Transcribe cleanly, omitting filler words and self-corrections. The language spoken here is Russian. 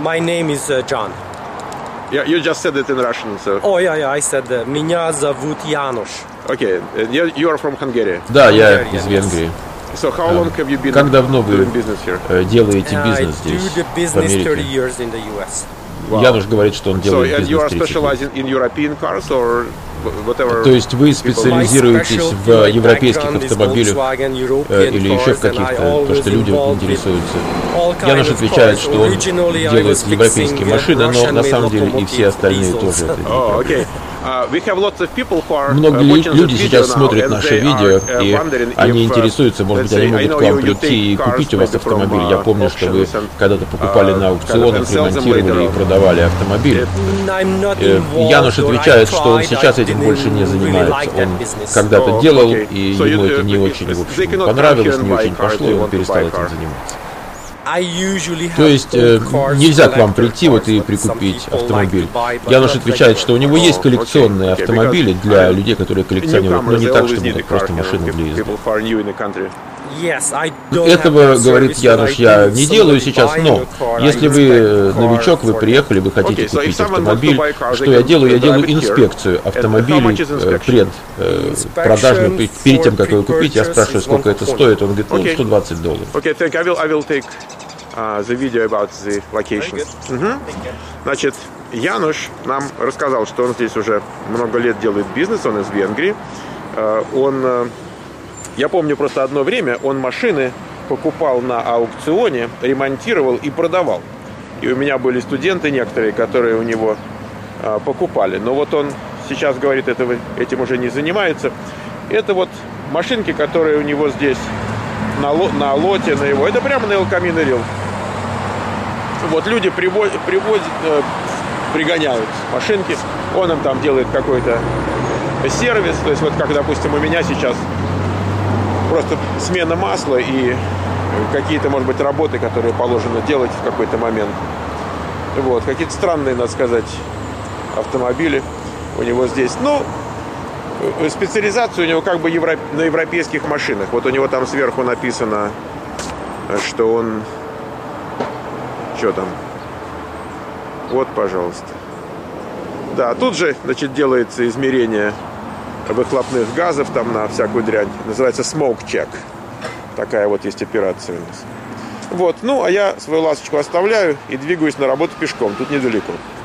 My name is John. Yeah, you just said it in Russian, so. Oh, yeah, I said, меня зовут Янош. Okay, you are from Hungary. Да, я из Венгрии. So how long have you been Как давно вы doing business here? делаете бизнес I do здесь, the в business 30 Америке? years in the US. Wow. Януш говорит, что он So делает and you are бизнес 30 лет. specializing in European cars or whatever? То есть вы специализируетесь в европейских автомобилях или еще в каких-то, то, что люди интересуются. Януш отвечает, что он делает европейские машины, но на самом деле и все остальные тоже это делают. Многие люди сейчас смотрят наше видео, и они интересуются, может быть, они могут к вам прийти и купить у вас автомобиль. Я помню, что вы когда-то покупали на аукционах, ремонтировали и продавали автомобили. Януш отвечает, что он сейчас этим больше не занимается. Он когда-то делал, и ему это не очень, в общем, понравилось, не очень пошло, и он перестал этим заниматься. То есть нельзя к вам прийти вот и прикупить автомобиль. Януш отвечает, что у него есть коллекционные автомобили для людей, которые коллекционируют, но не так, чтобы это просто машины для езды. Этого, говорит Януш, я не делаю сейчас, но если вы новичок, вы приехали, вы хотите купить автомобиль, что я делаю? Я делаю инспекцию автомобилей продажную. Перед тем, как его купить, я спрашиваю, сколько это стоит. Он говорит, $120. The video about the locations. Значит, Януш нам рассказал, что он здесь уже много лет делает бизнес, он из Венгрии. Я помню просто одно время, он машины покупал на аукционе, ремонтировал и продавал. И у меня были студенты некоторые, которые у него покупали. Но вот он сейчас, говорит, этим уже не занимается. Это вот машинки, которые у него здесь на лоте, на его. Это прямо на El Camino Real. Вот люди пригоняют машинки, он им там делает какой-то сервис. То есть вот как, допустим, у меня сейчас просто смена масла и какие-то, может быть, работы, которые положено делать в какой-то момент. Вот, какие-то странные, надо сказать, автомобили у него здесь. Ну, специализация у него как бы на европейских машинах. Вот у него там сверху написано, что он... Что там? Вот, пожалуйста. Да, тут же, значит, делается измерение выхлопных газов там на всякую дрянь. Называется smoke check. Такая вот есть операция у нас. Вот, ну, а я свою ласточку оставляю и двигаюсь на работу пешком. Тут недалеко.